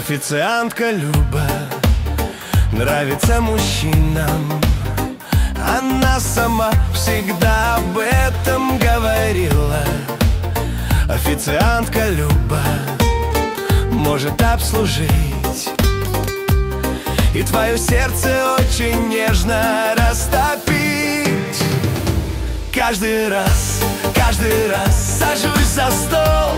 Официантка Люба нравится мужчинам. Она сама всегда об этом говорила. Официантка Люба может обслужить и твое сердце очень нежно растопить. Каждый раз сажусь за стол.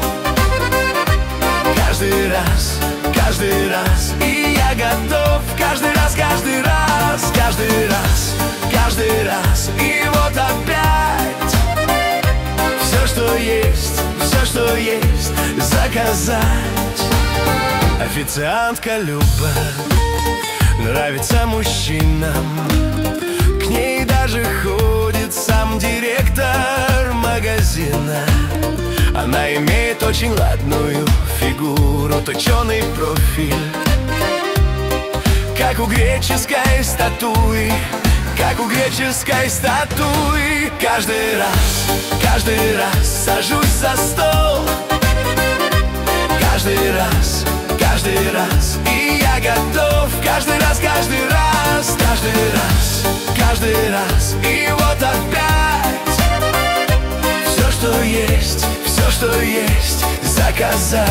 Каждый раз, и я готов. Каждый раз, и вот опять все, что есть, заказать. Официантка Люба нравится мужчинам. К ней даже ходит сам директор магазина. Она имеет очень ладную фигуру, точеный профиль, как у греческой статуи, Каждый раз сажусь за стол. Каждый раз, и я готов. Каждый раз, и вот опять все, что есть, заказать.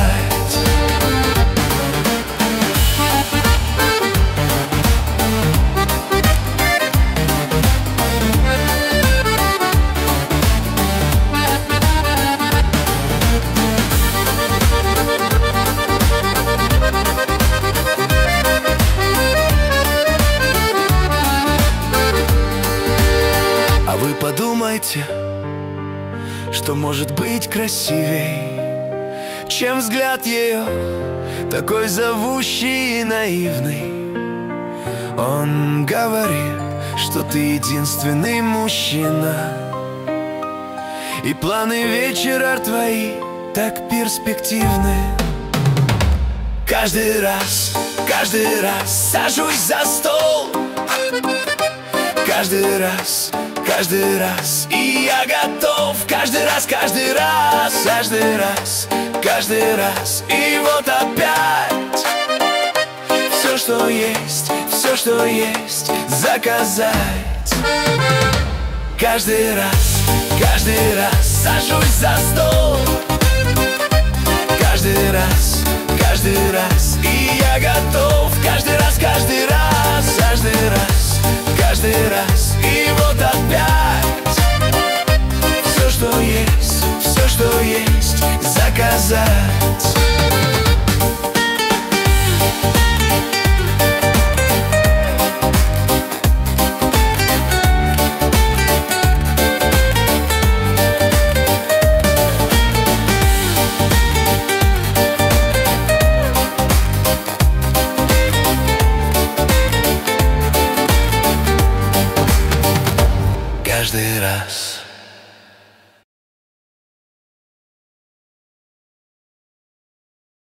А вы подумайте, что может быть красивей, чем взгляд ее, такой зовущий и наивный. Он говорит, что ты единственный мужчина, и планы вечера твои так перспективны. Каждый раз сажусь за стол. Каждый раз, и я готов. Каждый раз, и вот опять все, что есть, заказать. Каждый раз сажусь за стол. Каждый раз, и я готов. Каждый раз, и вот опять все, что есть, заказать.